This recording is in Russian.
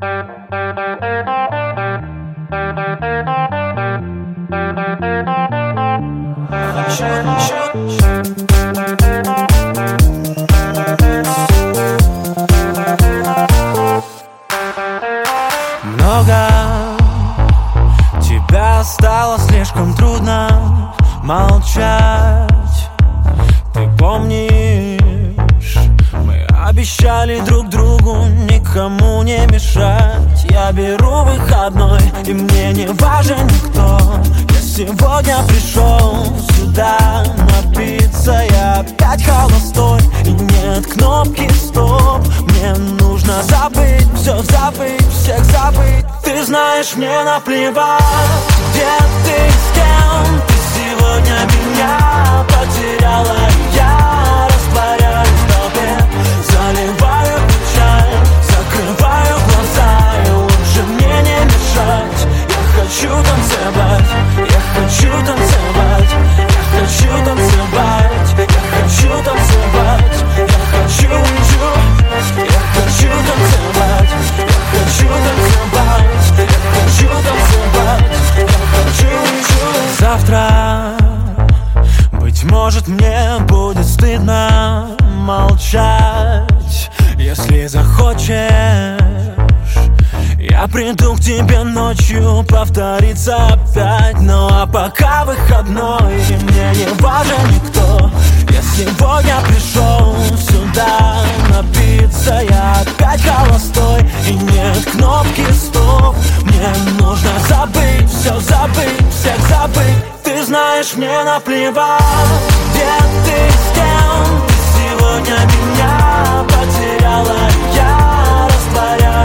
Много тебя стало слишком трудно молчать. Ты помнишь, мы обещали друг другу никому не мешать. Я беру выходной, и мне не важен никто. Я сегодня пришел сюда напиться. Я опять холостой, и нет кнопки стоп. Мне нужно забыть, все забыть, всех забыть. Ты знаешь, мне наплевать, где ты, с кем. Ты сегодня меня потеряла, и я растворяюсь в толпе. Заливаю чай, закрываю глаза, и лучше мне не мешать. Я хочу танцевать, я хочу танцевать, я хочу танцевать, я хочу танцевать, я хочу, я хочу танцевать, я хочу танцевать, я хочу танцевать, я хочу. Завтра, быть может, мне будет стыдно молчать. Если захочешь, я приду к тебе ночью, повторится опять. Ну а пока выходной, и мне не важен никто. Я сегодня пришел сюда напиться. Я опять холостой, и нет кнопки стоп. Мне нужно забыть, все забыть, всех забыть. Ты знаешь, мне наплевать, где ты, с кем. Ты сегодня меня потеряла, и я растворяюсь